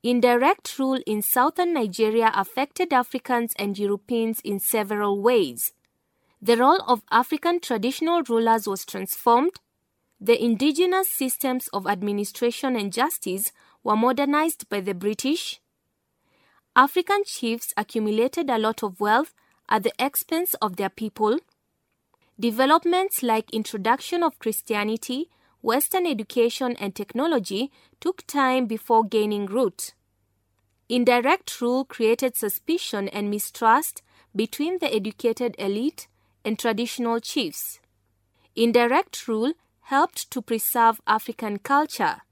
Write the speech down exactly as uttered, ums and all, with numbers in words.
Indirect rule in southern Nigeria affected Africans and Europeans in several ways. The role of African traditional rulers was transformed. The indigenous systems of administration and justice were modernized by the British. African chiefs accumulated a lot of wealth at the expense of their people. Developments like introduction of Christianity, Western education, and technology took time before gaining root. Indirect rule created suspicion and mistrust between the educated elite and traditional chiefs. Indirect rule helped to preserve African culture.